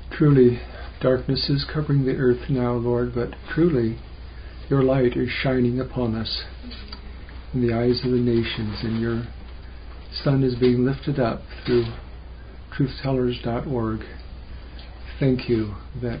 Truly, darkness is covering the earth now, Lord, but truly your light is shining upon us in the eyes of the nations, and your Son is being lifted up through truthtellers.org. Thank you that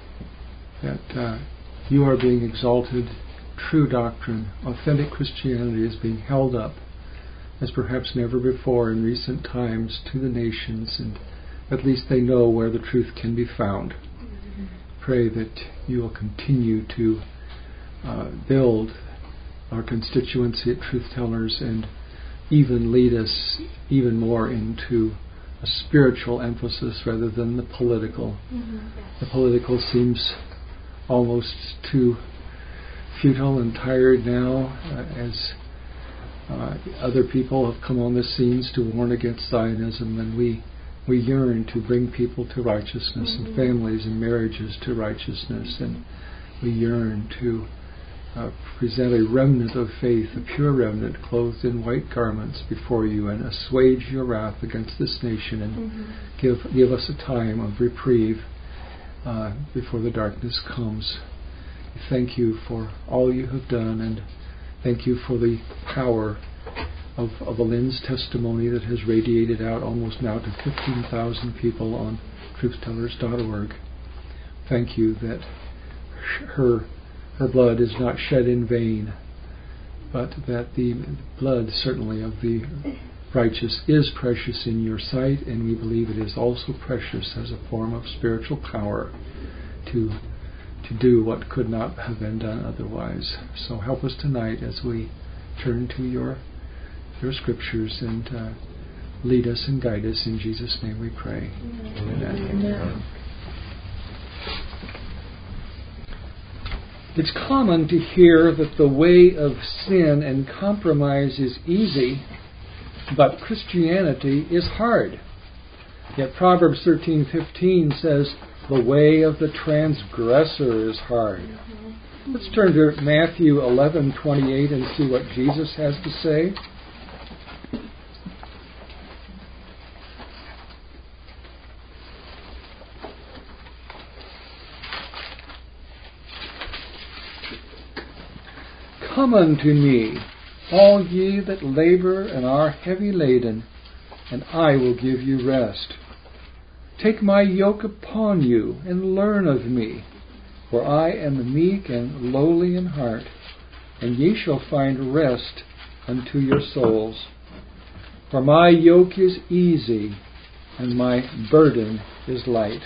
you are being exalted. True doctrine, authentic Christianity is being held up as perhaps never before in recent times to the nations, and at least they know where the truth can be found. Pray that you will continue to build our constituency at Truth Tellers and even lead us even more into a spiritual emphasis rather than the political. The political seems almost too futile and tired now, as other people have come on the scenes to warn against Zionism, and we yearn to bring people to righteousness and families and marriages to righteousness, and we yearn to present a remnant of faith, a pure remnant clothed in white garments before you, and assuage your wrath against this nation, and give us a time of reprieve before the darkness comes. Thank you for all you have done, and thank you for the power of Lynn's testimony that has radiated out almost now to 15,000 people on truthtellers.org. Thank you that her blood is not shed in vain, but that the blood certainly of the righteous is precious in your sight, and we believe it is also precious as a form of spiritual power to do what could not have been done otherwise. So help us tonight as we turn to your scriptures, and lead us and guide us. In Jesus' name we pray. Amen. Amen. It's common to hear that the way of sin and compromise is easy, but Christianity is hard. Yet Proverbs 13:15 says, "The way of the transgressor is hard." Let's turn to Matthew 11:28 and see what Jesus has to say. Come unto me, all ye that labor and are heavy laden, and I will give you rest. Take my yoke upon you, and learn of me, for I am meek and lowly in heart, and ye shall find rest unto your souls. For my yoke is easy, and my burden is light.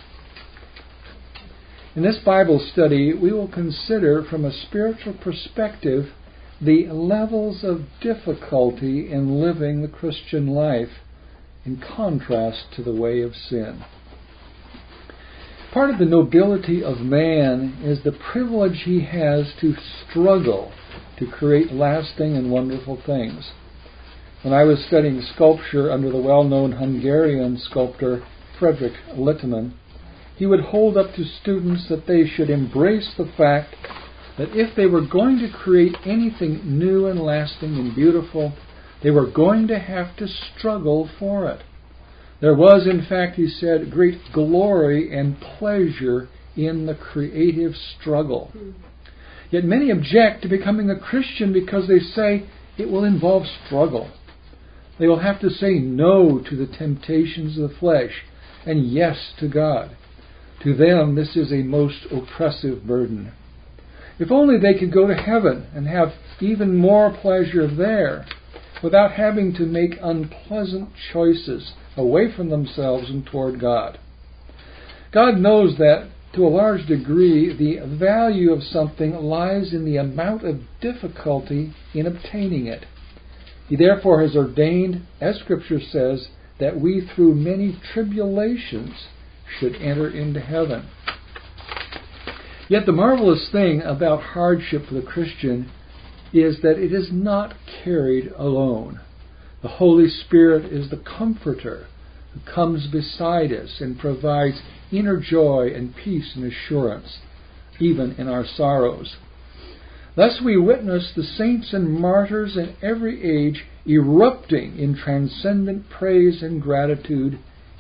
In this Bible study, we will consider from a spiritual perspective the levels of difficulty in living the Christian life in contrast to the way of sin. Part of the nobility of man is the privilege he has to struggle to create lasting and wonderful things. When I was studying sculpture under the well-known Hungarian sculptor Frederick Littmann, he would hold up to students that they should embrace the fact that if they were going to create anything new and lasting and beautiful, they were going to have to struggle for it. There was, in fact, he said, great glory and pleasure in the creative struggle. Yet many object to becoming a Christian because they say it will involve struggle. They will have to say no to the temptations of the flesh and yes to God. To them, this is a most oppressive burden. If only they could go to heaven and have even more pleasure there without having to make unpleasant choices away from themselves and toward God. God knows that, to a large degree, the value of something lies in the amount of difficulty in obtaining it. He therefore has ordained, as Scripture says, that we through many tribulations should enter into heaven. Yet the marvelous thing about hardship for the Christian is that it is not carried alone. The Holy Spirit is the comforter who comes beside us and provides inner joy and peace and assurance, even in our sorrows. Thus we witness the saints and martyrs in every age erupting in transcendent praise and gratitude,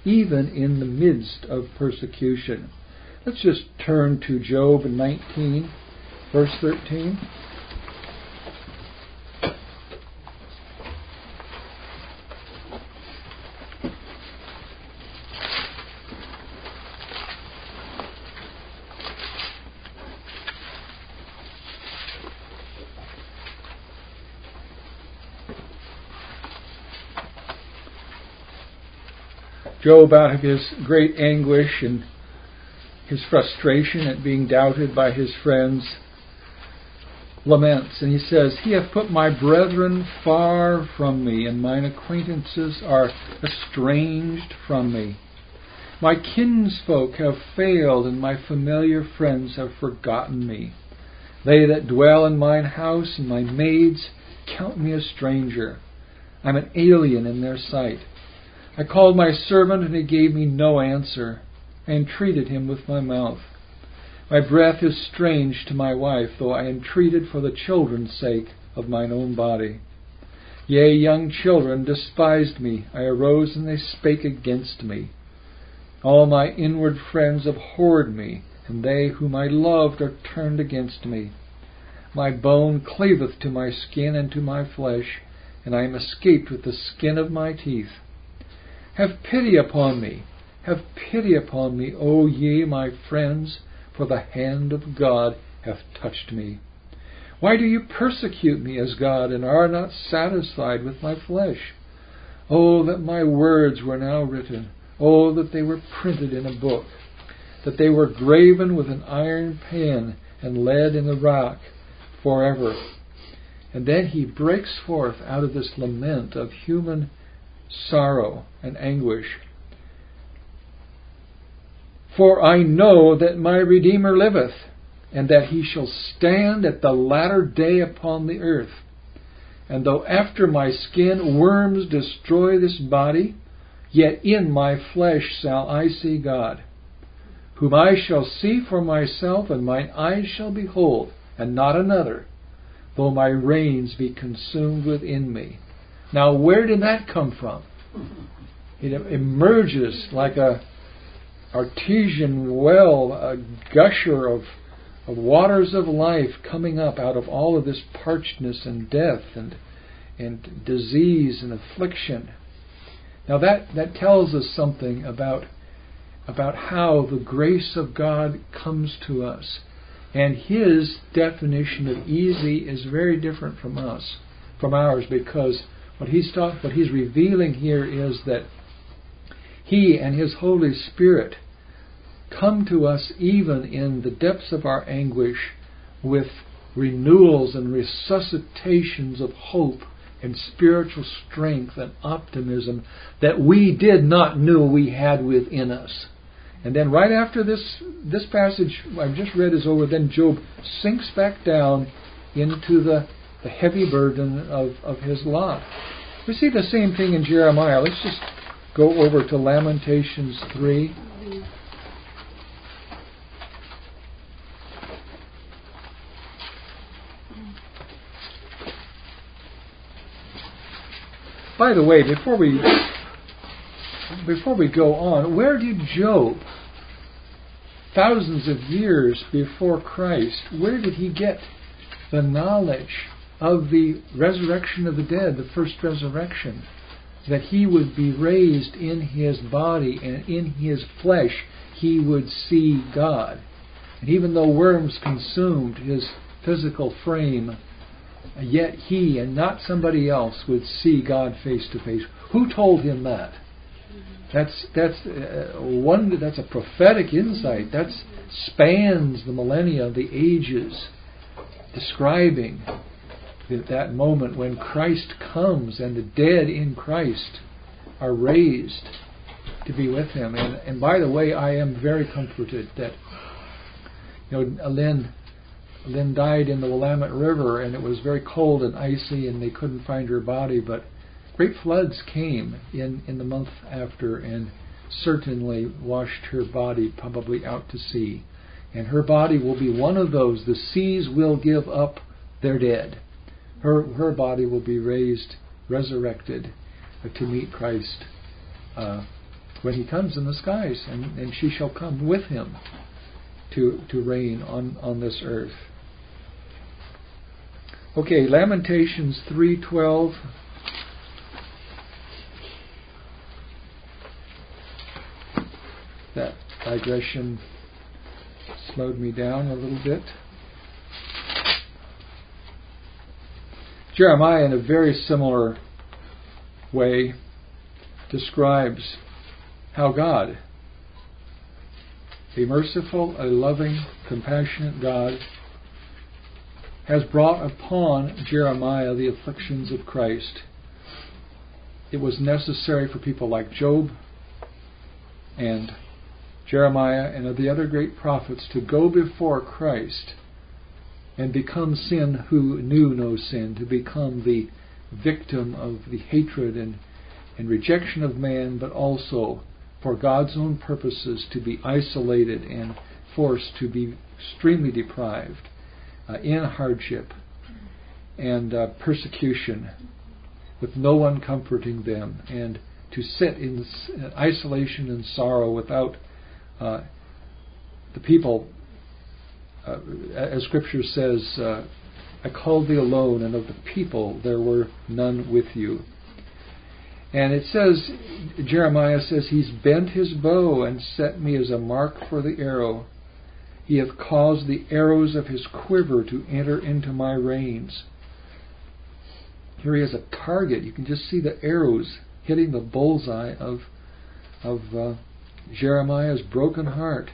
even in the midst of persecution. Let's just turn to Job 19, verse 13. Job, out of his great anguish and his frustration at being doubted by his friends, laments, and he says, "He hath put my brethren far from me, and mine acquaintances are estranged from me. My kinsfolk have failed, and my familiar friends have forgotten me. They that dwell in mine house and my maids count me a stranger. I am an alien in their sight. I called my servant, and he gave me no answer. I entreated him with my mouth. My breath is strange to my wife, though I entreated for the children's sake of mine own body. Yea, young children despised me. I arose, and they spake against me. All my inward friends abhorred me, and they whom I loved are turned against me. My bone cleaveth to my skin and to my flesh, and I am escaped with the skin of my teeth. Have pity upon me, O ye my friends, for the hand of God hath touched me. Why do you persecute me as God, and are not satisfied with my flesh? Oh, that my words were now written. Oh, that they were printed in a book, that they were graven with an iron pen and lead in the rock forever." And then he breaks forth out of this lament of human sorrow and anguish. "For I know that my Redeemer liveth, and that he shall stand at the latter day upon the earth. And though after my skin worms destroy this body, yet in my flesh shall I see God, whom I shall see for myself, and mine eyes shall behold, and not another, though my reins be consumed within me." Now, where did that come from? It emerges like a artesian well, a gusher of waters of life coming up out of all of this parchedness and death and disease and affliction. Now that tells us something about how the grace of God comes to us. And His definition of easy is very different from ours, because what He's revealing here is that He and His Holy Spirit come to us even in the depths of our anguish with renewals and resuscitations of hope and spiritual strength and optimism that we did not know we had within us. And then right after this passage I've just read is over, then Job sinks back down into the heavy burden of his lot. We see the same thing in Jeremiah. Let's just go over to Lamentations 3. By the way, before we go on, where did Job, thousands of years before Christ, where did he get the knowledge of the resurrection of the dead, the first resurrection, that he would be raised in his body and in his flesh he would see God? And even though worms consumed his physical frame, yet he and not somebody else would see God face to face. Who told him that? That's a prophetic insight. That spans the millennia, the ages, describing that moment when Christ comes and the dead in Christ are raised to be with Him. And by the way, I am very comforted that Lynn died in the Willamette River, and it was very cold and icy, and they couldn't find her body. But great floods came in the month after, and certainly washed her body probably out to sea. And her body will be one of those. The seas will give up their dead. Her body will be raised, resurrected, to meet Christ when he comes in the skies, and she shall come with him to reign on this earth. Okay, Lamentations 3:12. That digression slowed me down a little bit. Jeremiah, in a very similar way, describes how God, a merciful, a loving, compassionate God, has brought upon Jeremiah the afflictions of Christ. It was necessary for people like Job and Jeremiah and the other great prophets to go before Christ and become sin who knew no sin, to become the victim of the hatred and rejection of man, but also for God's own purposes to be isolated and forced to be extremely deprived in hardship and persecution, with no one comforting them, and to sit in isolation and sorrow without the people. As Scripture says, I called thee alone, and of the people there were none with you. And it says, Jeremiah says, he's bent his bow and set me as a mark for the arrow. He hath caused the arrows of his quiver to enter into my reins. Here he has a target. You can just see the arrows hitting the bullseye of Jeremiah's broken heart.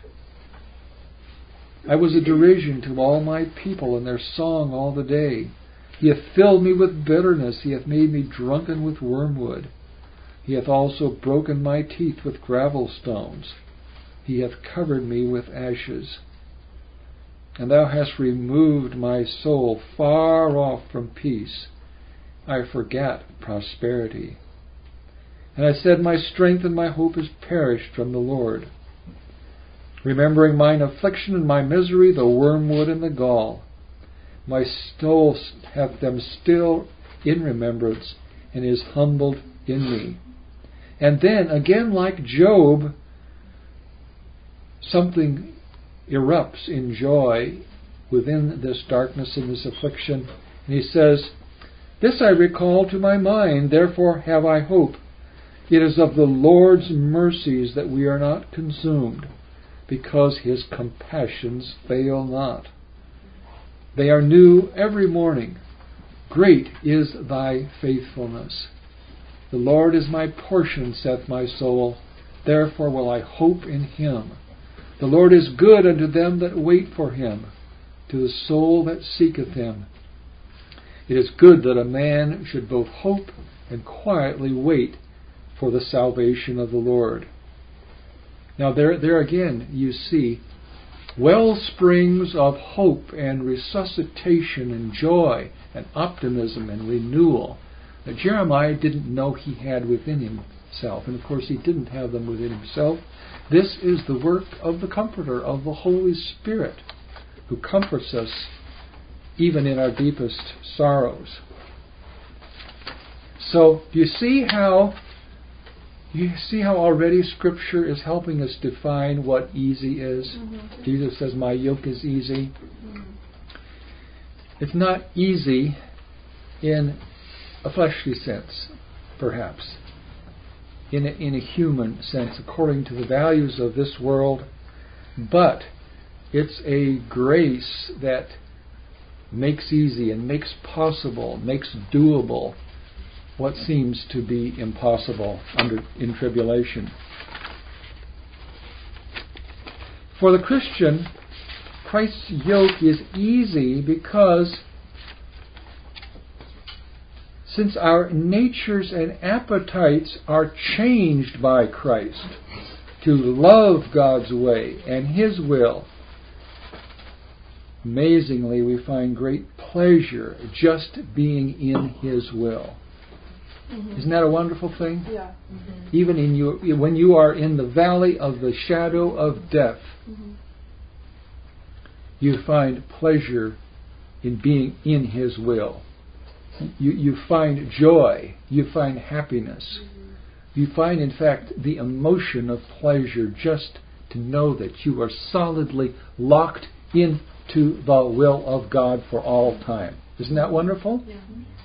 I was a derision to all my people, and their song all the day. He hath filled me with bitterness. He hath made me drunken with wormwood. He hath also broken my teeth with gravel stones. He hath covered me with ashes. And thou hast removed my soul far off from peace. I forgat prosperity. And I said, my strength and my hope is perished from the Lord. Remembering mine affliction and my misery, the wormwood and the gall. My soul hath them still in remembrance, and is humbled in me. And then, again like Job, something erupts in joy within this darkness and this affliction. And he says, this I recall to my mind, therefore have I hope. It is of the Lord's mercies that we are not consumed, because his compassions fail not. They are new every morning. Great is thy faithfulness. The Lord is my portion, saith my soul. Therefore will I hope in him. The Lord is good unto them that wait for him, to the soul that seeketh him. It is good that a man should both hope and quietly wait for the salvation of the Lord. Now there again you see well springs of hope and resuscitation and joy and optimism and renewal that Jeremiah didn't know he had within himself. And of course he didn't have them within himself. This is the work of the Comforter, of the Holy Spirit, who comforts us even in our deepest sorrows. So you see how already Scripture is helping us define what easy is? Mm-hmm. Jesus says, my yoke is easy. Mm-hmm. It's not easy in a fleshly sense, perhaps. In a human sense, according to the values of this world. But it's a grace that makes easy and makes possible, makes doable what seems to be impossible in tribulation. For the Christian, Christ's yoke is easy because since our natures and appetites are changed by Christ to love God's way and his will, amazingly we find great pleasure just being in his will. Mm-hmm. Isn't that a wonderful thing? Yeah. Mm-hmm. Even when you are in the valley of the shadow of death, mm-hmm. you find pleasure in being in his will. You find joy. You find happiness. You find, in fact, the emotion of pleasure just to know that you are solidly locked into the will of God for all time. Isn't that wonderful? Yeah.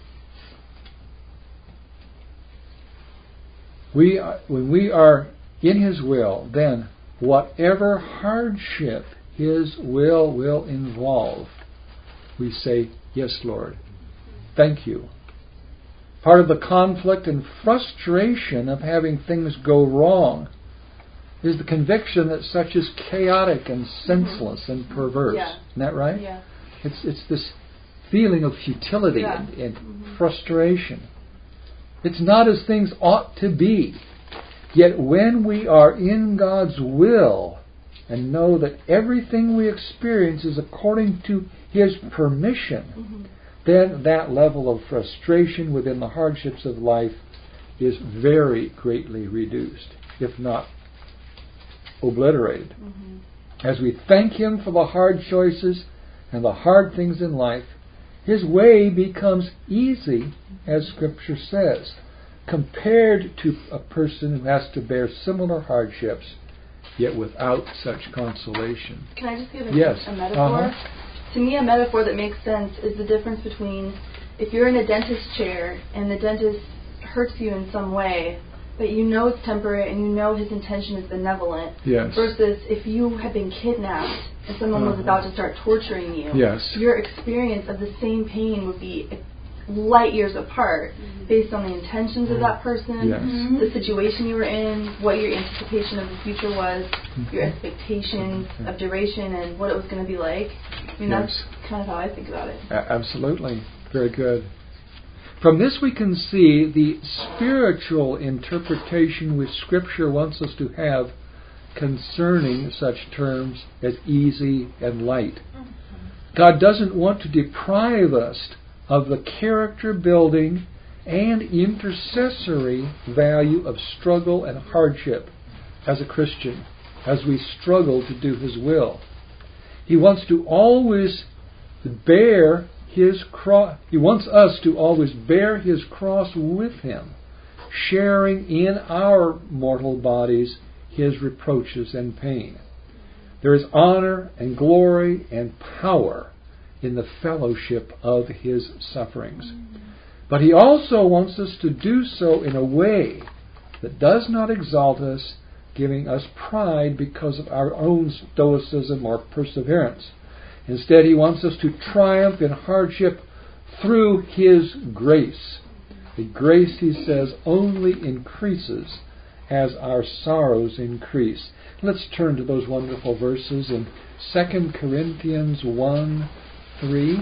When we are in His will, then whatever hardship His will involve, we say, yes, Lord, thank you. Part of the conflict and frustration of having things go wrong is the conviction that such is chaotic and senseless and perverse. Yeah. Isn't that right? Yeah. It's this feeling of futility and frustration. It's not as things ought to be. Yet when we are in God's will and know that everything we experience is according to His permission, then that level of frustration within the hardships of life is very greatly reduced, if not obliterated. As we thank Him for the hard choices and the hard things in life, His way becomes easy, as Scripture says, compared to a person who has to bear similar hardships, yet without such consolation. Can I just give a Uh-huh. metaphor? To me, a metaphor that makes sense is the difference between if you're in a dentist chair and the dentist hurts you in some way, but you know it's temporary and you know his intention is benevolent, Yes. versus if you had been kidnapped and someone was about to start torturing you, Yes. your experience of the same pain would be light years apart based on the intentions of that person, Yes. the situation you were in, what your anticipation of the future was, your expectations of duration and what it was going to be like. I mean, that's kind of how I think about it. Absolutely. Very good. From this we can see the spiritual interpretation which Scripture wants us to have concerning such terms as easy and light. God doesn't want to deprive us of the character building and intercessory value of struggle and hardship as a Christian, as we struggle to do His will. He wants to always bear His cross. He wants us to always bear His cross with Him, sharing in our mortal bodies His reproaches and pain. There is honor and glory and power in the fellowship of His sufferings. But He also wants us to do so in a way that does not exalt us, giving us pride because of our own stoicism or perseverance. Instead, He wants us to triumph in hardship through His grace. The grace, He says, only increases as our sorrows increase. Let's turn to those wonderful verses in 2 Corinthians 1:3.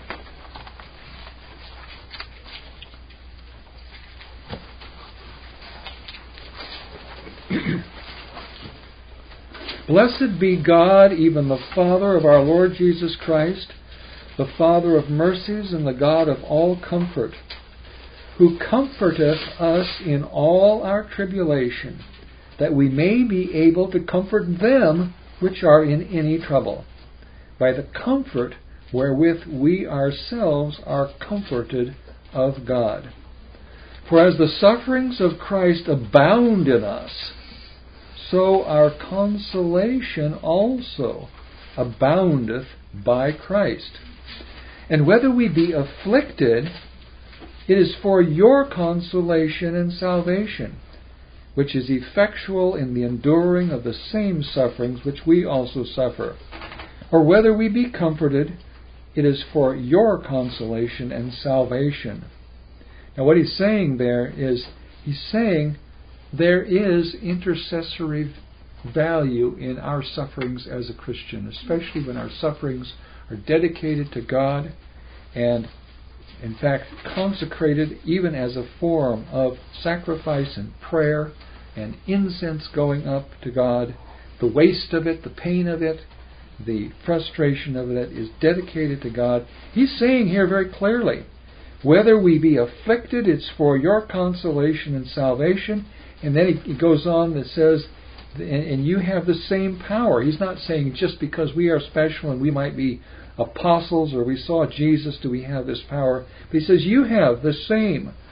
Blessed be God, even the Father of our Lord Jesus Christ, the Father of mercies and the God of all comfort, who comforteth us in all our tribulation, that we may be able to comfort them which are in any trouble, by the comfort wherewith we ourselves are comforted of God. For as the sufferings of Christ abound in us, so our consolation also aboundeth by Christ. And whether we be afflicted, it is for your consolation and salvation, which is effectual in the enduring of the same sufferings which we also suffer. Or whether we be comforted, it is for your consolation and salvation. Now what he's saying there is, he's saying there is intercessory value in our sufferings as a Christian, especially when our sufferings are dedicated to God and, in fact, consecrated even as a form of sacrifice and prayer and incense going up to God. The waste of it, the pain of it, the frustration of it is dedicated to God. He's saying here very clearly, whether we be afflicted, it's for your consolation and salvation. And then he goes on and says, and you have the same power. He's not saying just because we are special and we might be apostles or we saw Jesus do we have this power. But he says you have the same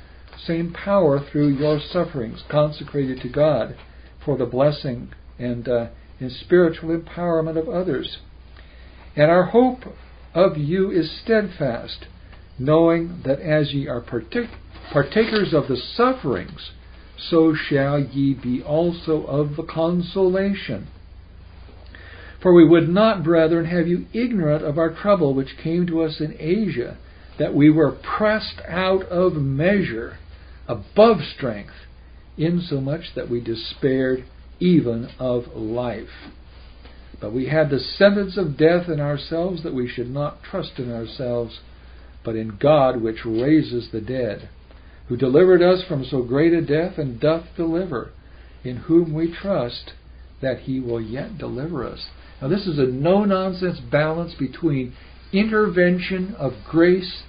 same power through your sufferings, consecrated to God for the blessing and in spiritual empowerment of others. And our hope of you is steadfast, knowing that as ye are partakers of the sufferings, so shall ye be also of the consolation. For we would not, brethren, have you ignorant of our trouble which came to us in Asia, that we were pressed out of measure, above strength, insomuch that we despaired even of life. But we had the sentence of death in ourselves, that we should not trust in ourselves, but in God which raises the dead, who delivered us from so great a death, and doth deliver, in whom we trust that he will yet deliver us. Now this is a no-nonsense balance between intervention of grace,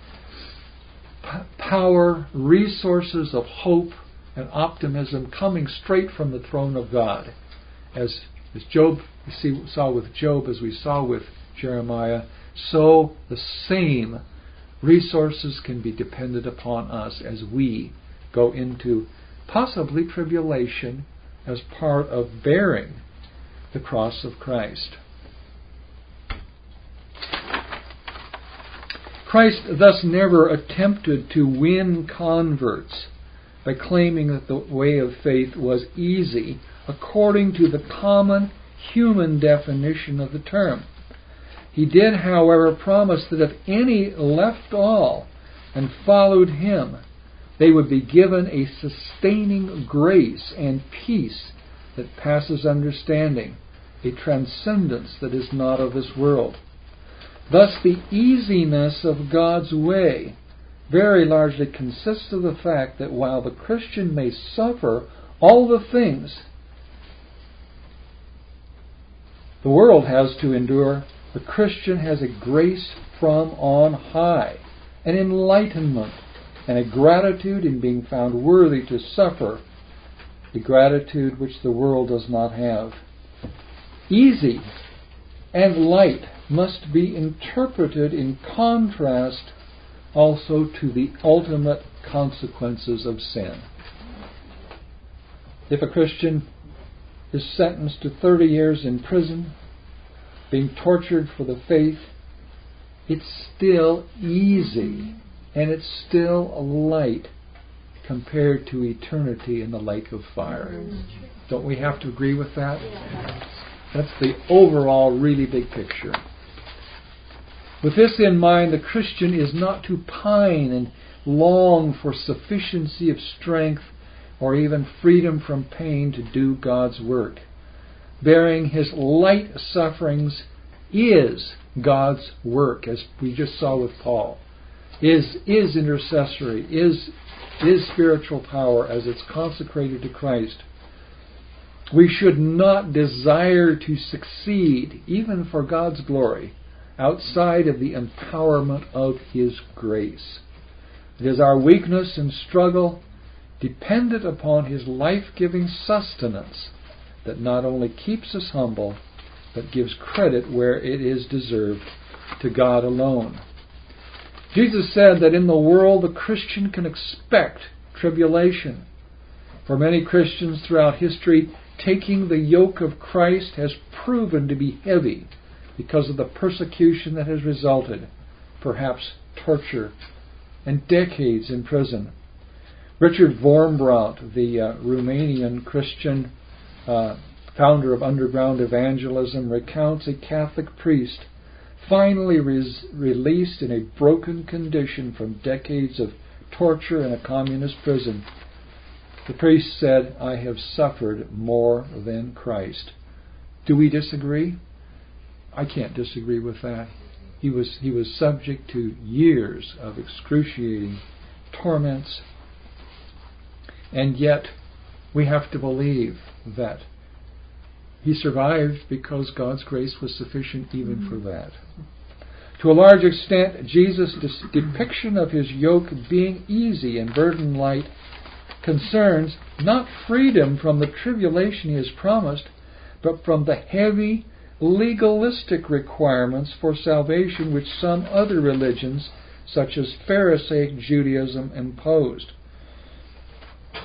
power, resources of hope and optimism coming straight from the throne of God. As Job, we saw with Job, as we saw with Jeremiah, so the same resources can be depended upon us as we go into possibly tribulation as part of bearing the cross of Christ. Christ thus never attempted to win converts by claiming that the way of faith was easy according to the common human definition of the term. He did, however, promise that if any left all and followed him, they would be given a sustaining grace and peace that passes understanding, a transcendence that is not of this world. Thus the easiness of God's way very largely consists of the fact that while the Christian may suffer all the things the world has to endure, the Christian has a grace from on high, an enlightenment, and a gratitude in being found worthy to suffer, a gratitude which the world does not have. Easy and light must be interpreted in contrast also to the ultimate consequences of sin. If a Christian is sentenced to 30 years in prison, being tortured for the faith, it's still easy and it's still light compared to eternity in the lake of fire. Don't we have to agree with that? That's the overall really big picture. With this in mind, the Christian is not to pine and long for sufficiency of strength or even freedom from pain to do God's work. Bearing his light sufferings is God's work, as we just saw with Paul. Is intercessory, is spiritual power as it's consecrated to Christ. We should not desire to succeed, even for God's glory, outside of the empowerment of his grace. It is our weakness and struggle, dependent upon his life-giving sustenance, that not only keeps us humble, but gives credit where it is deserved to God alone. Jesus said that in the world the Christian can expect tribulation. For many Christians throughout history, taking the yoke of Christ has proven to be heavy because of the persecution that has resulted, perhaps torture, and decades in prison. Richard Vormbrand, the Romanian Christian founder of underground evangelism, recounts a Catholic priest finally released in a broken condition from decades of torture in a communist prison. The priest said, "I have suffered more than Christ." Do we disagree? I can't disagree with that. He was subject to years of excruciating torments, and yet we have to believe that he survived because God's grace was sufficient even for that. To a large extent, Jesus' depiction of his yoke being easy and burden light concerns not freedom from the tribulation he has promised, but from the heavy legalistic requirements for salvation which some other religions, such as Pharisaic Judaism, imposed.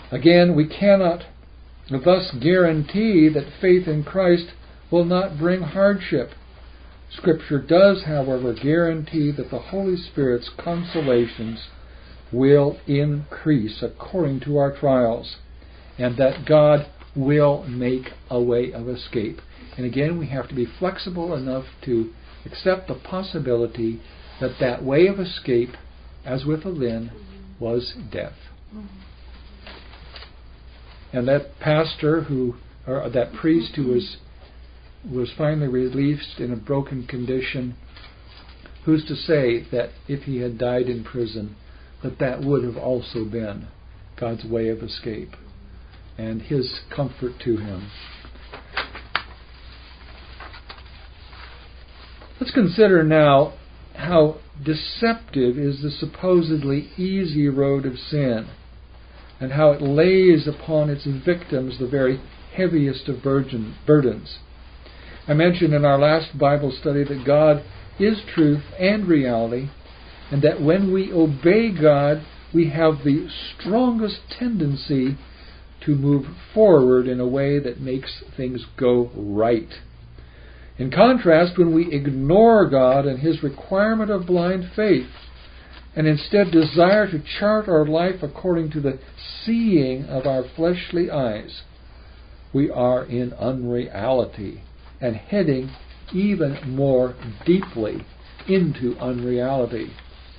Again, we cannot thus guarantee that faith in Christ will not bring hardship. Scripture does, however, guarantee that the Holy Spirit's consolations will increase according to our trials, and that God will make a way of escape. And again, we have to be flexible enough to accept the possibility that that way of escape, as with Lynn, was death. And that pastor or that priest who was finally released in a broken condition, who's to say that if he had died in prison, that would have also been God's way of escape and His comfort to him. Let's consider now how deceptive is the supposedly easy road of sin, and how it lays upon its victims the very heaviest of burdens. I mentioned in our last Bible study that God is truth and reality, and that when we obey God, we have the strongest tendency to move forward in a way that makes things go right. In contrast, when we ignore God and His requirement of blind faith, and instead desire to chart our life according to the seeing of our fleshly eyes, we are in unreality and heading even more deeply into unreality.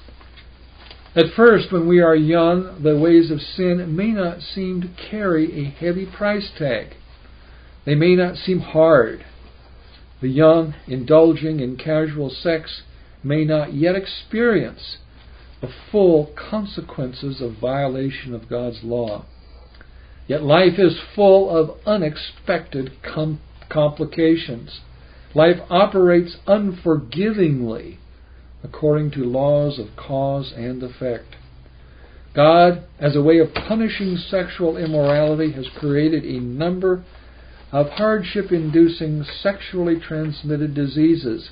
At first, when we are young, the ways of sin may not seem to carry a heavy price tag. They may not seem hard. The young, indulging in casual sex, may not yet experience the full consequences of violation of God's law. Yet life is full of unexpected complications. Life operates unforgivingly according to laws of cause and effect. God, as a way of punishing sexual immorality, has created a number of hardship-inducing sexually transmitted diseases,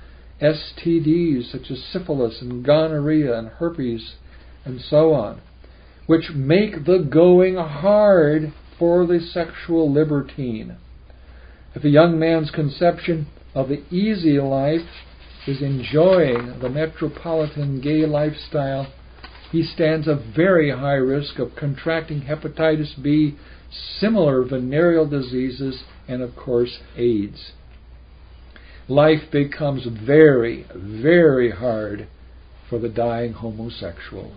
STDs such as syphilis and gonorrhea and herpes and so on, which make the going hard for the sexual libertine. If a young man's conception of the easy life is enjoying the metropolitan gay lifestyle, he stands a very high risk of contracting hepatitis B, similar venereal diseases, and of course AIDS. Life becomes very, very hard for the dying homosexual.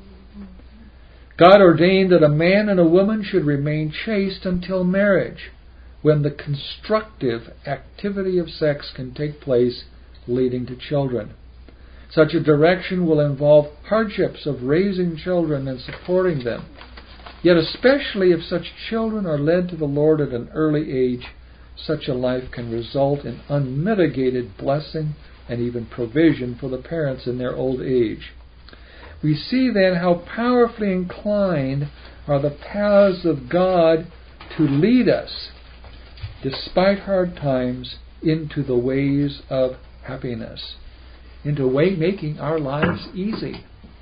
God ordained that a man and a woman should remain chaste until marriage, when the constructive activity of sex can take place, leading to children. Such a direction will involve hardships of raising children and supporting them. Yet especially if such children are led to the Lord at an early age, such a life can result in unmitigated blessing and even provision for the parents in their old age. We see then how powerfully inclined are the paths of God to lead us, despite hard times, into the ways of happiness, into making our lives easy.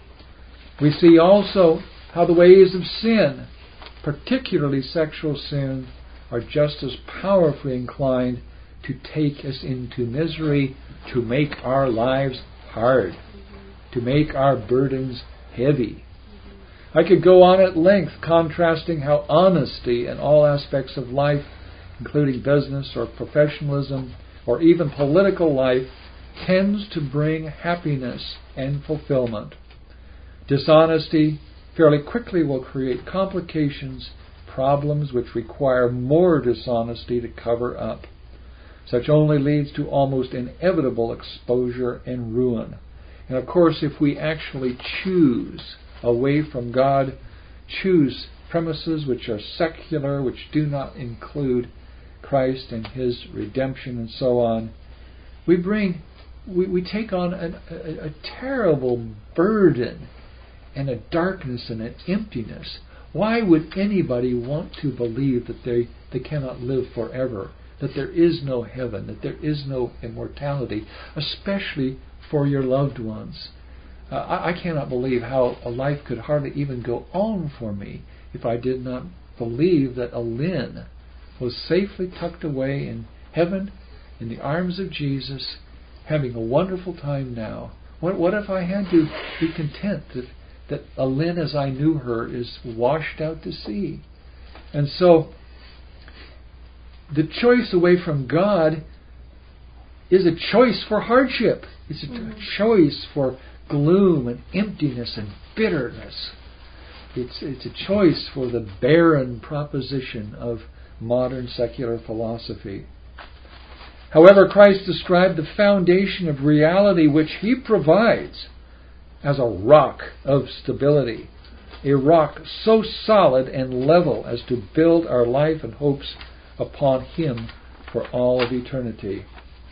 We see also how the ways of sin, particularly sexual sin, are just as powerfully inclined to take us into misery, to make our lives hard, to make our burdens heavy. I could go on at length contrasting how honesty in all aspects of life, including business or professionalism or even political life, tends to bring happiness and fulfillment. Dishonesty fairly quickly will create complications, problems which require more dishonesty to cover up. Such only leads to almost inevitable exposure and ruin. And of course, if we actually choose away from God, choose premises which are secular, which do not include Christ and His redemption and so on, we take on a terrible burden and a darkness and an emptiness. Why would anybody want to believe that they cannot live forever, that there is no heaven, that there is no immortality, especially for your loved ones? I cannot believe how a life could hardly even go on for me if I did not believe that Lynn was safely tucked away in heaven in the arms of Jesus, having a wonderful time now. What if I had to be content that Lynn as I knew her is washed out to sea? And so the choice away from God is a choice for hardship. It's a choice for gloom and emptiness and bitterness. It's a choice for the barren proposition of modern secular philosophy. However, Christ described the foundation of reality which He provides as a rock of stability, a rock so solid and level as to build our life and hopes upon Him for all of eternity.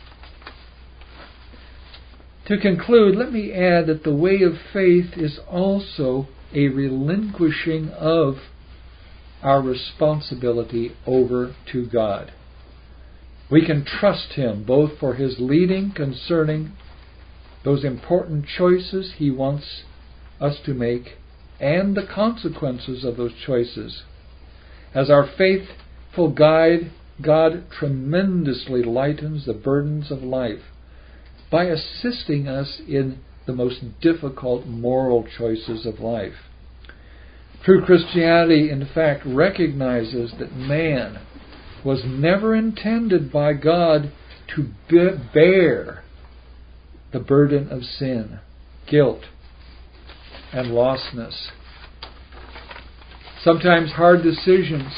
To conclude, let me add that the way of faith is also a relinquishing of our responsibility over to God. We can trust Him both for His leading concerning those important choices He wants us to make and the consequences of those choices. As our faithful guide, God tremendously lightens the burdens of life by assisting us in the most difficult moral choices of life. True Christianity, in fact, recognizes that man was never intended by God to bear the burden of sin, guilt, and lostness. Sometimes hard decisions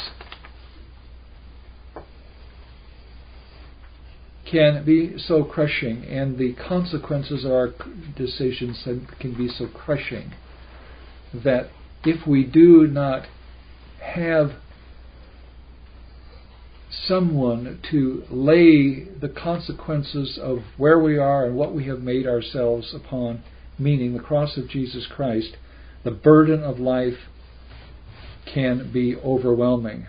can be so crushing, and the consequences of our decisions can be so crushing that if we do not have someone to lay the consequences of where we are and what we have made ourselves upon, meaning the cross of Jesus Christ, the burden of life can be overwhelming.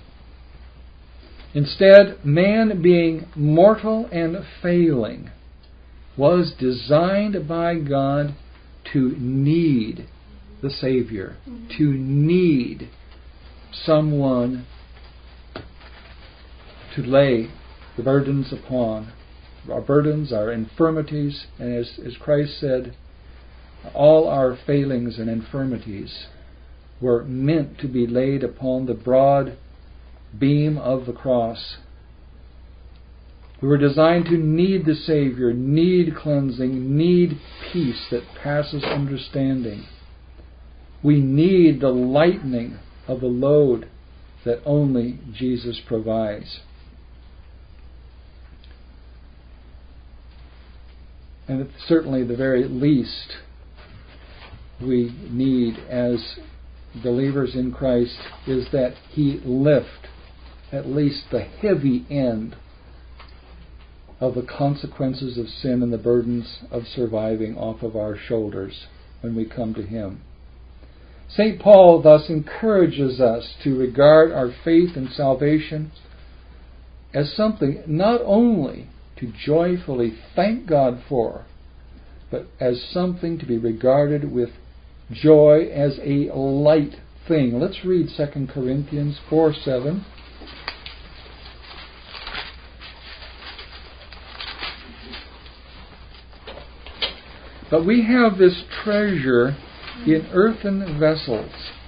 Instead, man, being mortal and failing, was designed by God to need the Savior, to need someone to lay the burdens upon. Our burdens, our infirmities, and as Christ said, all our failings and infirmities were meant to be laid upon the broad beam of the cross. We were designed to need the Savior, need cleansing, need peace that passes understanding. We need the lightening of the load that only Jesus provides. And certainly the very least we need as believers in Christ is that He lift at least the heavy end of the consequences of sin and the burdens of surviving off of our shoulders when we come to Him. St. Paul thus encourages us to regard our faith and salvation as something not only to joyfully thank God for, but as something to be regarded with joy as a light thing. Let's read 2 Corinthians 4:7. But we have this treasure in earthen vessels,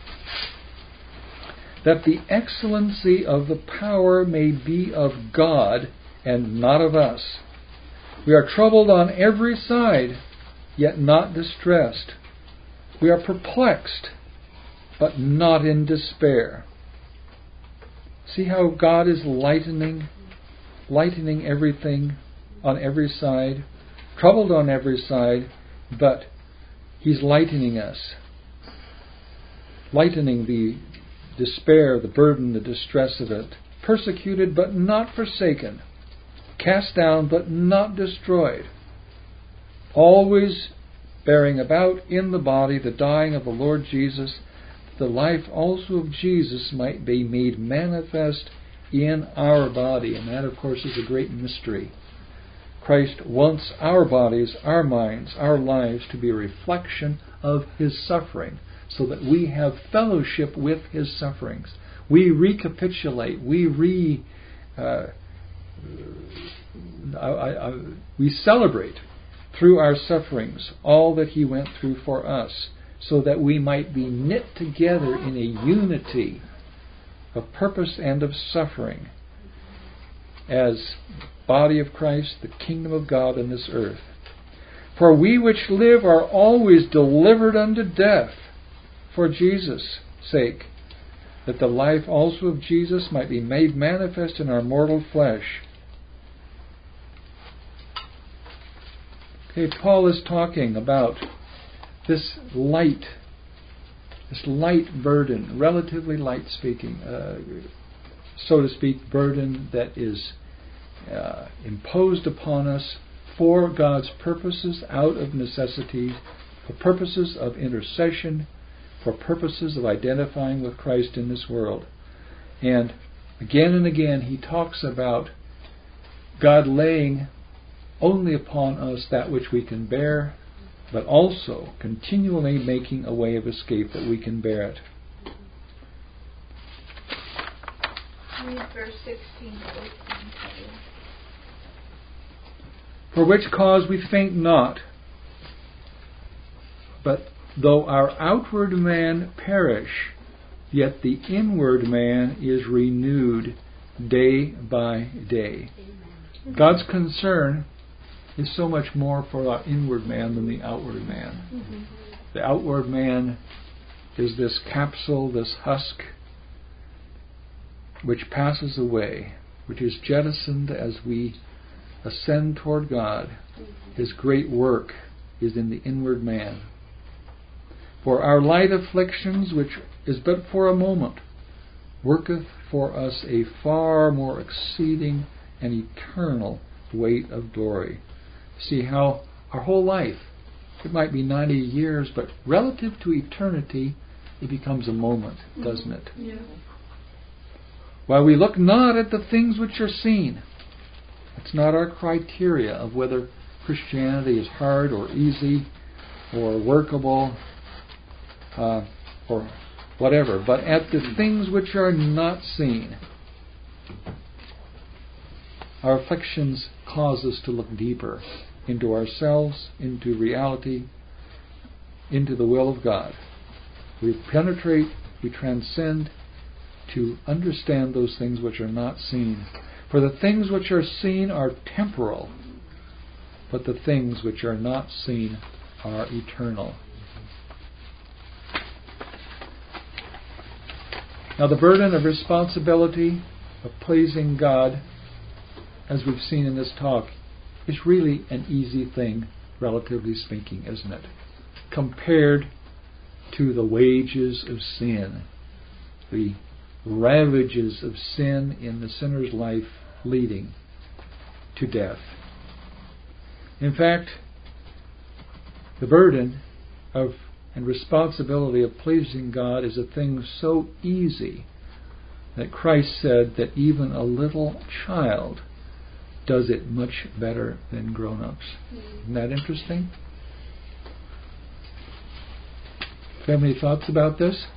that the excellency of the power may be of God and not of us. We are troubled on every side, yet not distressed. We are perplexed, but not in despair. See how God is lightening everything on every side, troubled on every side, but He's lightening us, lightening the despair, the burden, the distress of it. Persecuted but not forsaken, cast down but not destroyed, always bearing about in the body the dying of the Lord Jesus, that the life also of Jesus might be made manifest in our body. And that, of course, is a great mystery. Christ wants our bodies, our minds, our lives to be a reflection of His suffering, so that we have fellowship with His sufferings. We recapitulate, we celebrate through our sufferings all that He went through for us, so that we might be knit together in a unity of purpose and of suffering as body of Christ, the kingdom of God in this earth. For we which live are always delivered unto death for Jesus' sake, that the life also of Jesus might be made manifest in our mortal flesh. Okay, Paul is talking about this light burden, relatively light speaking, so to speak, burden that is imposed upon us for God's purposes, out of necessity, for purposes of intercession, for purposes of identifying with Christ in this world. And again he talks about God laying only upon us that which we can bear, but also continually making a way of escape that we can bear it. Read verse 16 to 18. For which cause we faint not, but though our outward man perish, yet the inward man is renewed day by day. Amen. God's concern is so much more for our inward man than the outward man. Mm-hmm. The outward man is this capsule, this husk, which passes away, which is jettisoned as we ascend toward God. His great work is in the inward man. For our light afflictions, which is but for a moment, worketh for us a far more exceeding and eternal weight of glory. See how our whole life, it might be 90 years, but relative to eternity, it becomes a moment, doesn't it? Yeah. While we look not at the things which are seen. It's not our criteria of whether Christianity is hard or easy or workable or whatever, but at the things which are not seen. Our afflictions cause us to look deeper into ourselves, into reality, into the will of God. We penetrate, we transcend to understand those things which are not seen. For the things which are seen are temporal, but the things which are not seen are eternal. Now the burden of responsibility, of pleasing God, as we've seen in this talk, is really an easy thing, relatively speaking, isn't it? Compared to the wages of sin, the ravages of sin in the sinner's life leading to death. In fact, the burden of and responsibility of pleasing God is a thing so easy that Christ said that even a little child does it much better than grown-ups. Isn't that interesting? Do you have any thoughts about this?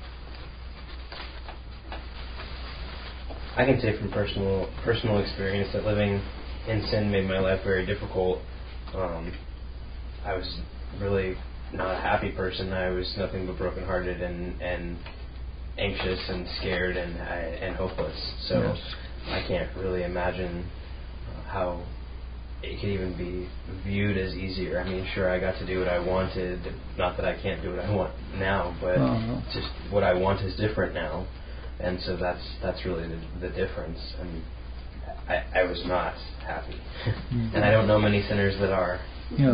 I can say from personal experience that living in sin made my life very difficult. I was really not a happy person. I was nothing but brokenhearted and anxious and scared and hopeless. So yes. I can't really imagine how it could even be viewed as easier. I mean, sure, I got to do what I wanted. Not that I can't do what I want now, but just what I want is different now. And so that's really the difference. I mean, I was not happy. Mm-hmm. And I don't know many sinners that are. Yeah.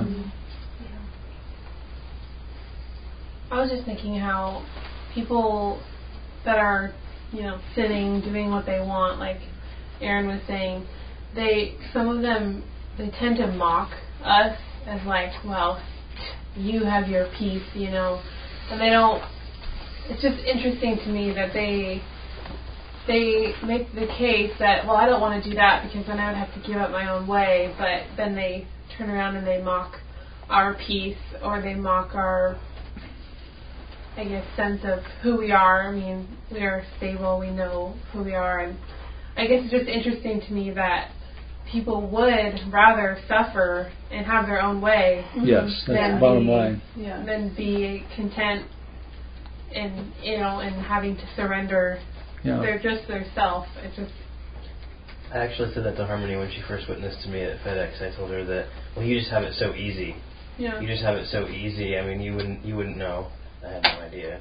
I was just thinking how people that are, sinning, doing what they want, like Aaron was saying, some of them tend to mock us as like, well, you have your peace, and they don't. It's just interesting to me that they make the case that, well, I don't want to do that because then I would have to give up my own way, but then they turn around and they mock our peace, or they mock our I guess, sense of who we are. I mean, we are stable, we know who we are, and I guess it's just interesting to me that people would rather suffer and have their own way. Yes, that's the bottom line. Than be content in, and having to surrender their self. It's just. I actually said that to Harmony when she first witnessed to me at FedEx. I told her that, well, you just have it so easy. Yeah. You just have it so easy. I mean, you wouldn't know. I had no idea.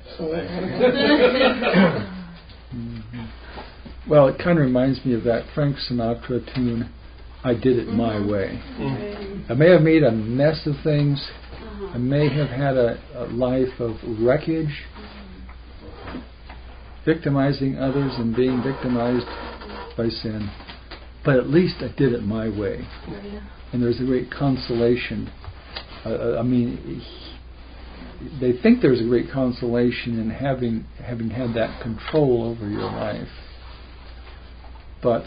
Well, it kind of reminds me of that Frank Sinatra tune, I Did It My Way. I may have made a mess of things. I may have had a life of wreckage, victimizing others and being victimized by sin. But at least I did it my way. And there's a great consolation. They think there's a great consolation in having had that control over your life. But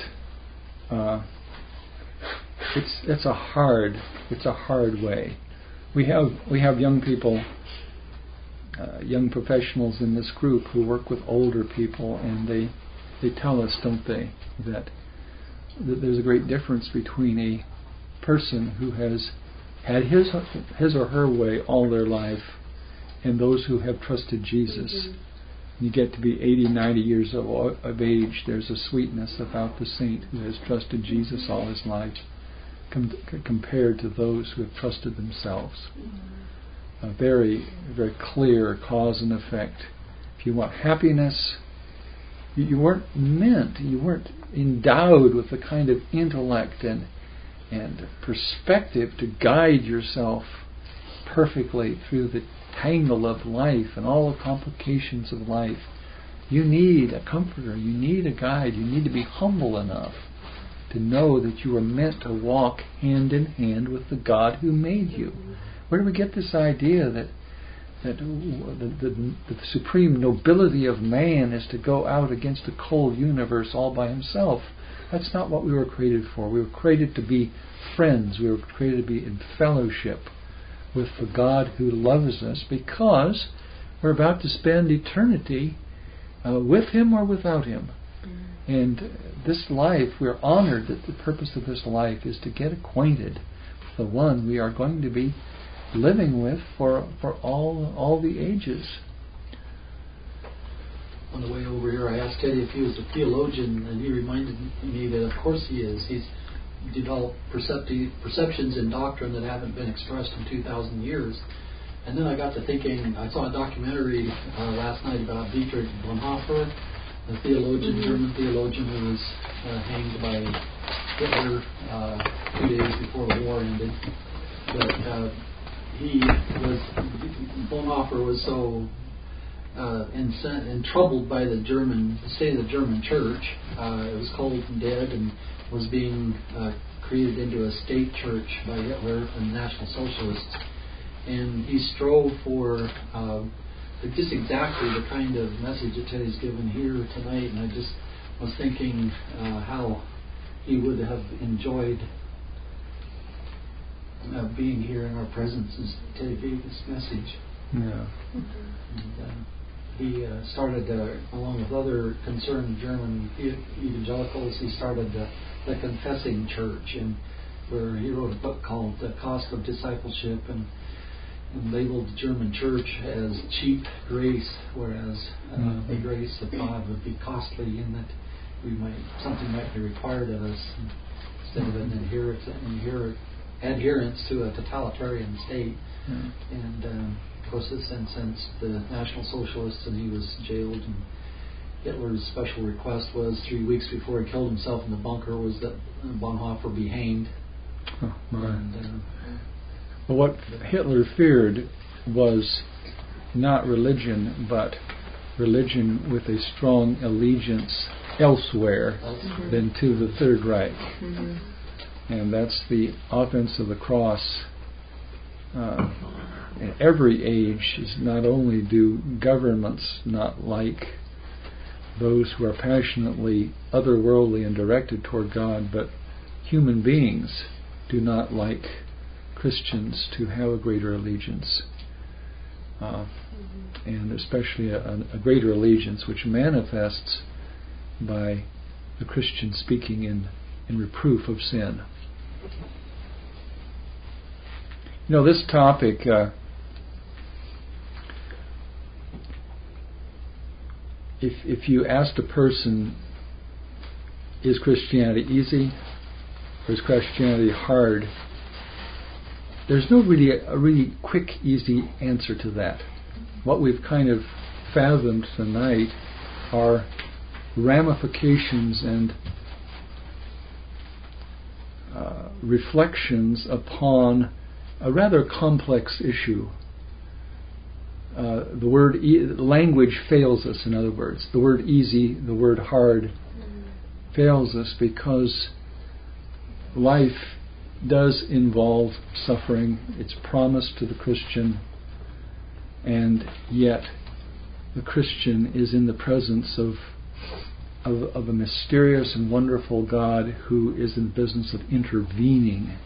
it's a hard way. We have young people, young professionals in this group who work with older people, and they tell us, don't they, that there's a great difference between a person who has had his or her way all their life and those who have trusted Jesus. You get to be 80, 90 years of age, there's a sweetness about the saint who has trusted Jesus all his life compared to those who have trusted themselves. A very, very clear cause and effect. If you want happiness, you weren't endowed with the kind of intellect and perspective to guide yourself perfectly through the tangle of life and all the complications of life. You need a comforter, you need a guide, you need to be humble enough to know that you are meant to walk hand in hand with the God who made you. Where do we get this idea that the supreme nobility of man is to go out against a cold universe all by himself? That's not what we were created for. We were created to be friends. We were created to be in fellowship with the God who loves us, because we're about to spend eternity with Him or without Him. And this life, we're honored that the purpose of this life is to get acquainted with the one we are going to be living with for all the ages. On the way over here, I asked Teddy if he was a theologian, and he reminded me that of course he is. He's developed perceptions in doctrine that haven't been expressed in 2,000 years. And then I got to thinking, I saw a documentary last night about Dietrich Bonhoeffer, a theologian, German theologian who was hanged by Hitler 2 days before the war ended. But Bonhoeffer was so troubled by the state of the German church. It was cold and dead and was being created into a state church by Hitler and the National Socialists. And he strove for just exactly the kind of message that Teddy's given here tonight. And I just was thinking how he would have enjoyed being here in our presence as Teddy gave this message. Yeah. And, he started, along with other concerned German evangelicals, he started the Confessing Church, and where he wrote a book called The Cost of Discipleship, and labeled the German church as cheap grace, whereas the grace of God would be costly in that something might be required of us instead of an adherence to a totalitarian state. And of course, this incensed the National Socialists, and he was jailed. And Hitler's special request was 3 weeks before he killed himself in the bunker was that Bonhoeffer be hanged. Well, what Hitler feared was not religion, but religion with a strong allegiance elsewhere than to the Third Reich. And that's the offense of the cross. In every age, is not only do governments not like those who are passionately otherworldly and directed toward God, but human beings do not like Christians to have a greater allegiance. and especially a greater allegiance, which manifests by the Christian speaking in reproof of sin. This topic, if you asked a person, is Christianity easy or is Christianity hard? There's no really quick, easy answer to that. What we've kind of fathomed tonight are ramifications and reflections upon a rather complex issue. The word language fails us, in other words. The word easy, the word hard fails us because life does involve suffering. It's promised to the Christian, and yet the Christian is in the presence of a mysterious and wonderful God who is in the business of intervening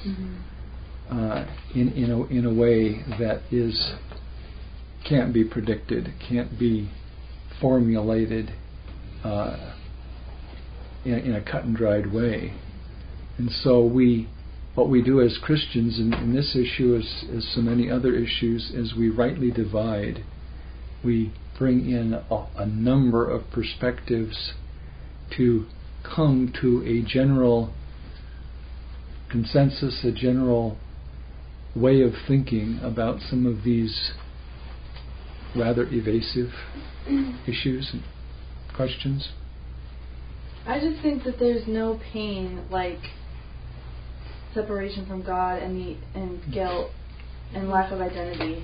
in a way that can't be predicted, can't be formulated in a cut and dried way. And so what we do as Christians in this issue, as so many other issues, is we rightly divide. We bring in a number of perspectives to come to a general consensus, a general way of thinking about some of these rather evasive issues and questions. I just think that there's no pain like separation from God and guilt and lack of identity.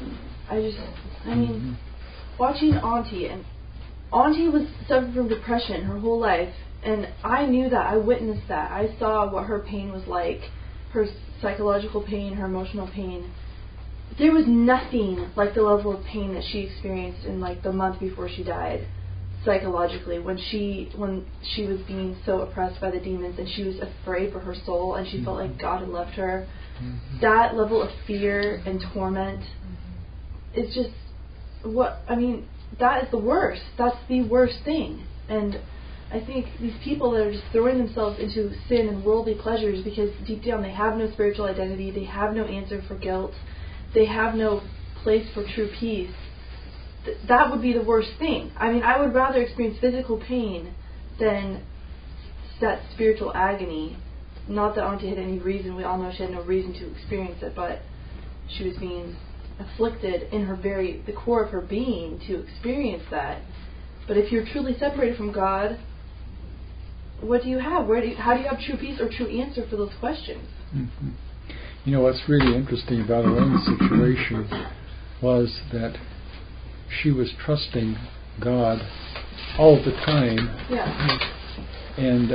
Watching Auntie was suffering from depression her whole life, and I knew that. I witnessed that. I saw what her pain was like, her psychological pain, her emotional pain. There was nothing like the level of pain that she experienced in like the month before she died, psychologically, when she was being so oppressed by the demons and she was afraid for her soul and she felt like God had left her. That level of fear and torment is just that is the worst. That's the worst thing. And I think these people that are just throwing themselves into sin and worldly pleasures because deep down they have no spiritual identity, they have no answer for guilt, they have no place for true peace. That would be the worst thing. I would rather experience physical pain than that spiritual agony. Not that Auntie had any reason, we all know she had no reason to experience it, but she was being afflicted in the core of her being to experience that. But if you're truly separated from God, what do you have? How do you have true peace or true answer for those questions? Mm-hmm. What's really interesting about Elaine's situation was that she was trusting God all the time. Yeah. And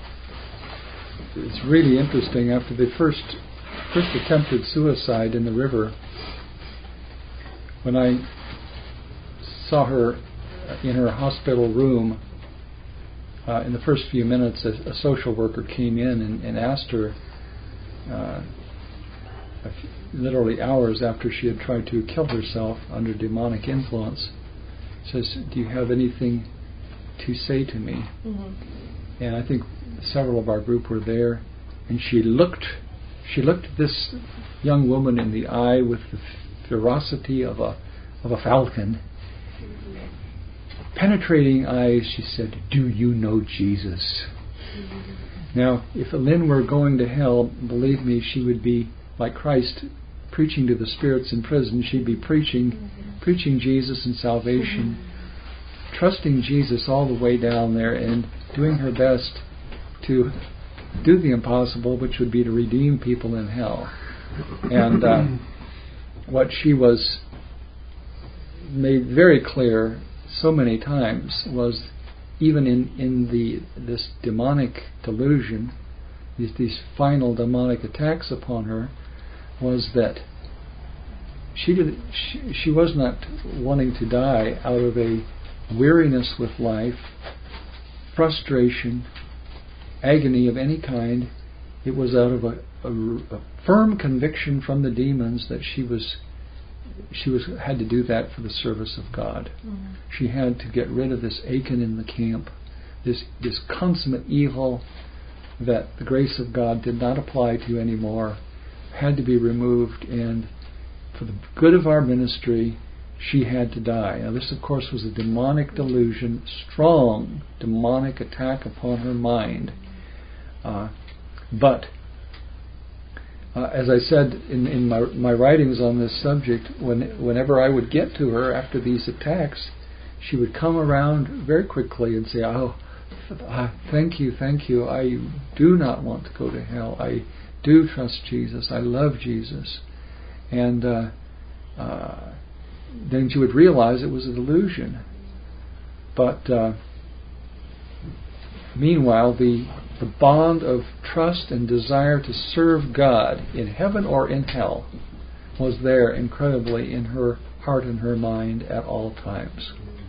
it's really interesting. After the first attempted suicide in the river, when I saw her in her hospital room, in the first few minutes, a social worker came in and asked her, literally hours after she had tried to kill herself under demonic influence, says, "Do you have anything to say to me?" Mm-hmm. And I think several of our group were there, and she looked at this young woman in the eye with the ferocity of a falcon. Mm-hmm. Penetrating eyes, she said, "Do you know Jesus?" Mm-hmm. Now, if Lynn were going to hell, believe me, she would be like Christ preaching to the spirits in prison. She'd be preaching Jesus and salvation, trusting Jesus all the way down there and doing her best to do the impossible, which would be to redeem people in hell. And what she was made very clear so many times was, even in this demonic delusion, these final demonic attacks upon her, was that she was not wanting to die out of a weariness with life, frustration, agony of any kind. It was out of a firm conviction from the demons that she was had to do that for the service of God. She had to get rid of this Achan in the camp, this consummate evil that the grace of God did not apply to anymore, had to be removed, and for the good of our ministry, she had to die. Now this, of course, was a demonic delusion, strong demonic attack upon her mind. But as I said in my writings on this subject, whenever I would get to her after these attacks, she would come around very quickly and say, "Oh, thank you. I do not want to go to hell. I do trust Jesus. I love Jesus." And then she would realize it was a delusion. But meanwhile, the bond of trust and desire to serve God in heaven or in hell was there incredibly in her heart and her mind at all times.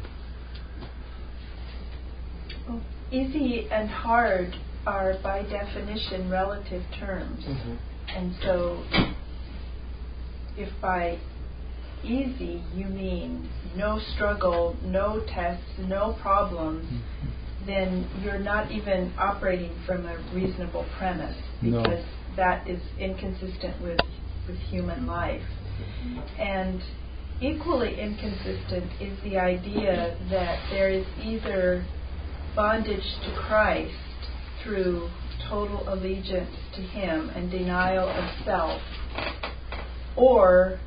Well, easy and hard are by definition relative terms. And so if by easy you mean no struggle, no tests, no problems, then you're not even operating from a reasonable premise, because that is inconsistent with human life. And equally inconsistent is the idea that there is either bondage to Christ through total allegiance to Him and denial of self, or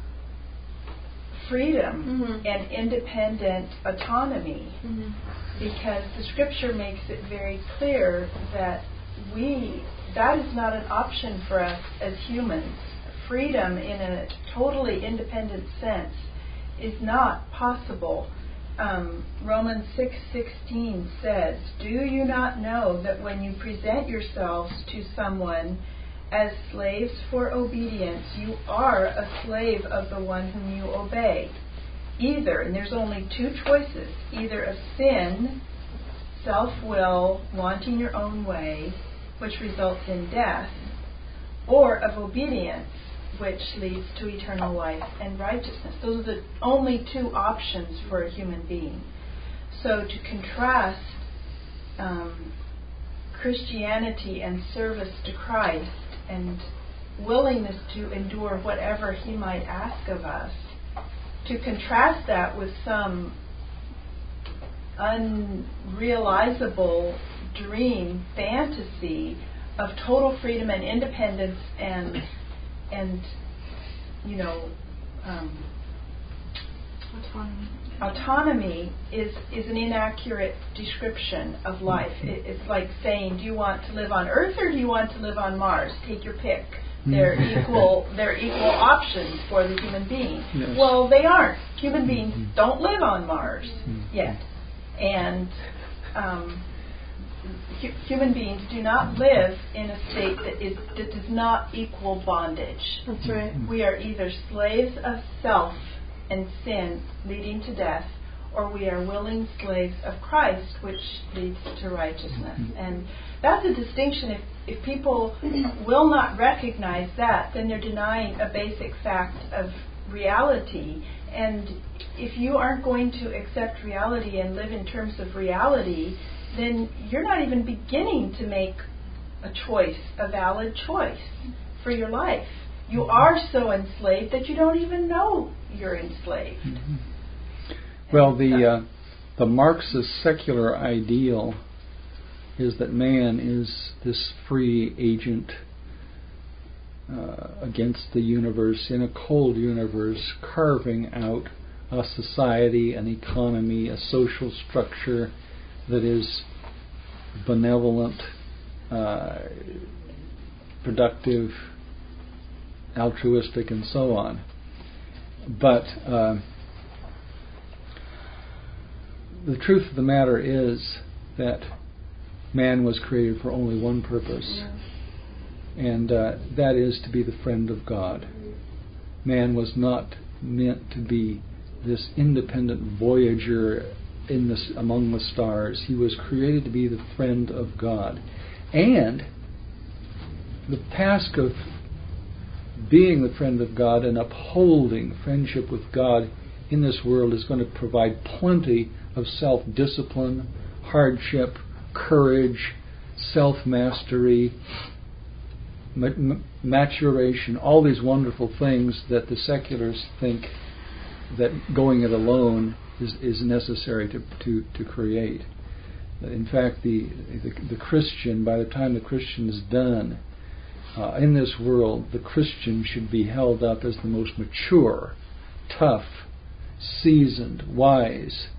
freedom and independent autonomy, because the Scripture makes it very clear that that is not an option for us as humans. Freedom in a totally independent sense is not possible. Romans 6:16 says, "Do you not know that when you present yourselves to someone as slaves for obedience, you are a slave of the one whom you obey? Either," and there's only two choices, either of sin, self-will, wanting your own way, which results in death, or of obedience, which leads to eternal life and righteousness. Those are the only two options for a human being. So to contrast Christianity and service to Christ and willingness to endure whatever He might ask of us, to contrast that with some unrealizable dream, fantasy of total freedom and independence and autonomy is an inaccurate description of life. It's like saying, do you want to live on Earth or do you want to live on Mars? Take your pick. They're equal options for the human being. Yes. Well, they aren't. Human beings don't live on Mars yet. And human beings do not live in a state that does not equal bondage. That's right. We are either slaves of self and sin leading to death, or we are willing slaves of Christ, which leads to righteousness. And that's a distinction. If people will not recognize that, then they're denying a basic fact of reality. And if you aren't going to accept reality and live in terms of reality, then you're not even beginning to make a choice, a valid choice for your life. You are so enslaved that you don't even know you're enslaved. Well, the Marxist secular ideal is that man is this free agent against the universe, in a cold universe, carving out a society, an economy, a social structure that is benevolent, productive, altruistic, and so on. But the truth of the matter is that man was created for only one purpose, and that is to be the friend of God. Man was not meant to be this independent voyager among the stars. He was created to be the friend of God. And the task of being the friend of God and upholding friendship with God in this world is going to provide plenty of self-discipline, hardship, courage, self-mastery, maturation, all these wonderful things that the seculars think that going it alone is necessary to create. In fact, the Christian, by the time the Christian is done in this world, the Christian should be held up as the most mature, tough, seasoned, wise,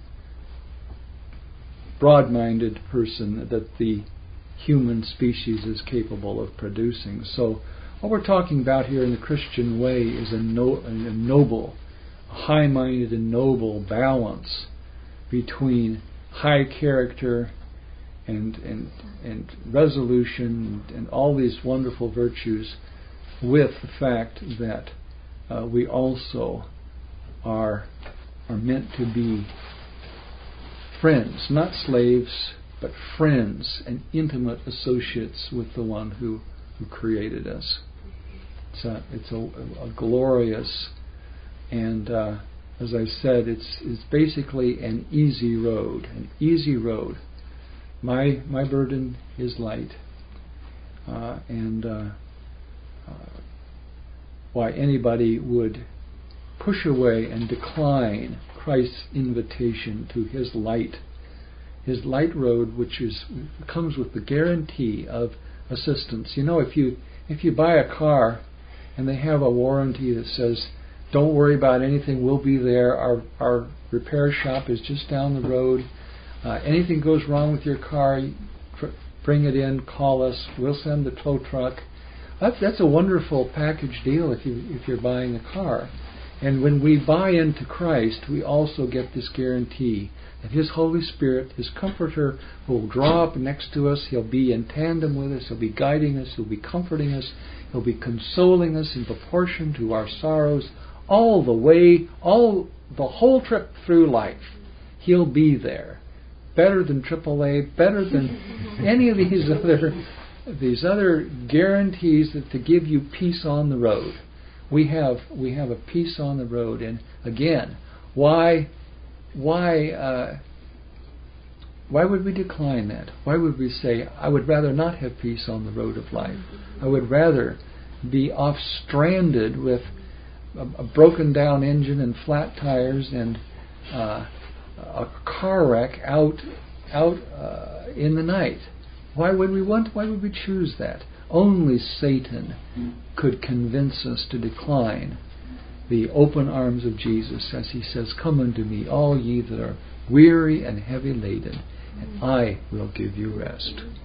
broad-minded person that the human species is capable of producing. So what we're talking about here in the Christian way is a noble, high-minded and noble balance between high character and resolution and all these wonderful virtues, with the fact that we also are meant to be friends, not slaves, but friends and intimate associates with the one who created us. It's a glorious, and as I said, it's basically an easy road. An easy road. My burden is light, and why anybody would push away and decline Christ's invitation to His light road, which comes with the guarantee of assistance. You know, if you buy a car and they have a warranty that says, "Don't worry about anything, we'll be there. Our repair shop is just down the road. Anything goes wrong with your car, bring it in, call us. We'll send the tow truck." That's a wonderful package deal if you're buying a car. And when we buy into Christ, we also get this guarantee that His Holy Spirit, His Comforter, will draw up next to us. He'll be in tandem with us. He'll be guiding us. He'll be comforting us. He'll be consoling us in proportion to our sorrows all the way, the whole trip through life. He'll be there. Better than AAA, better than any of these other guarantees that to give you peace on the road. We have a peace on the road, and again, why would we decline that? Why would we say, I would rather not have peace on the road of life? I would rather be off stranded with a broken down engine and flat tires and a car wreck out in the night. Why would we choose that? Only Satan could convince us to decline the open arms of Jesus, as He says, "Come unto me, all ye that are weary and heavy laden, and I will give you rest."